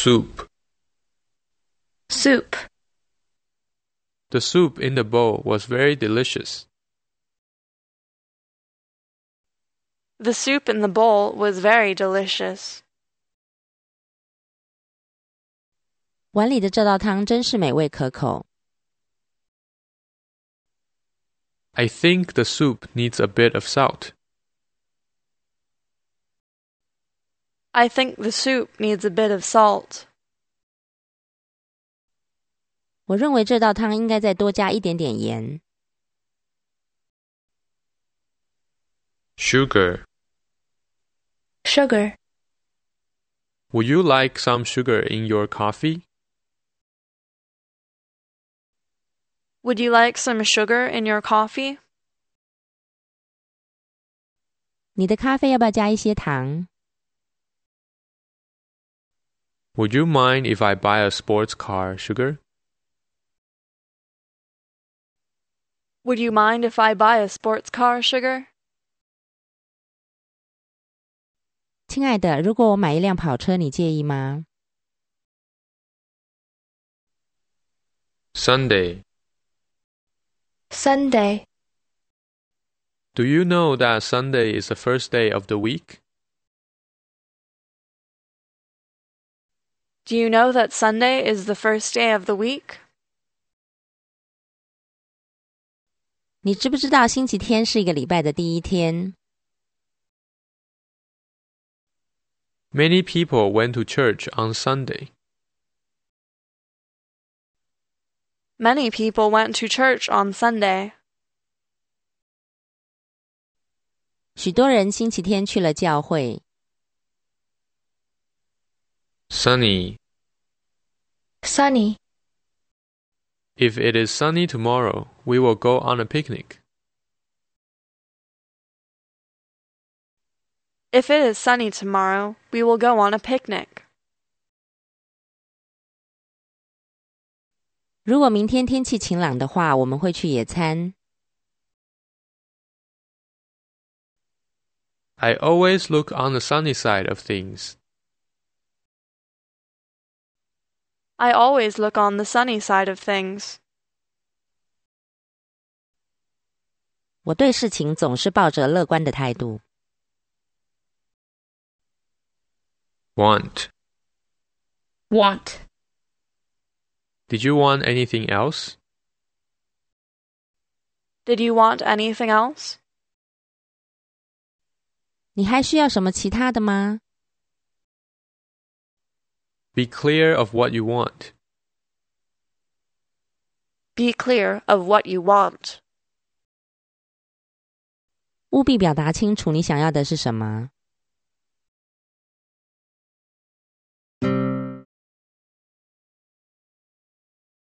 Soup. Soup. The soup in the bowl was very delicious. The soup in the bowl was very delicious. 碗里的这道汤真是美味可口。 I think the soup needs a bit of salt. I think the soup needs a bit of salt. 我认为这道汤应该再多加一点点盐。 Sugar. Sugar. Would you like some sugar in your coffee? Would you like some sugar in your coffee? 你的咖啡要不要加一些糖？ Would you mind if I buy a sports car, Sugar? Would you mind if I buy a sports car, Sugar? 亲爱的，如果我买一辆跑车，你介意吗？ Sunday. Sunday. Do you know that Sunday is the first day of the week? Do you know that Sunday is the first day of the week? 你知不知道星期天是一个礼拜的第一天？ Many people went to church on Sunday. Many people went to church on Sunday. 许多人星期天去了教会。 Sunny. Sunny. If it is sunny tomorrow, we will go on a picnic. If it is sunny tomorrow, we will go on a picnic. 如果明天天气晴朗的话，我们会去野餐。 I always look on the sunny side of things. I always look on the sunny side of things. 我对事情总是抱着乐观的态度。 Want. Want. Did you want anything else? Did you want anything else? 你还需要什么其他的吗？ Be clear of what you want. Be clear of what you want. 务必表达清楚你想要的是什么。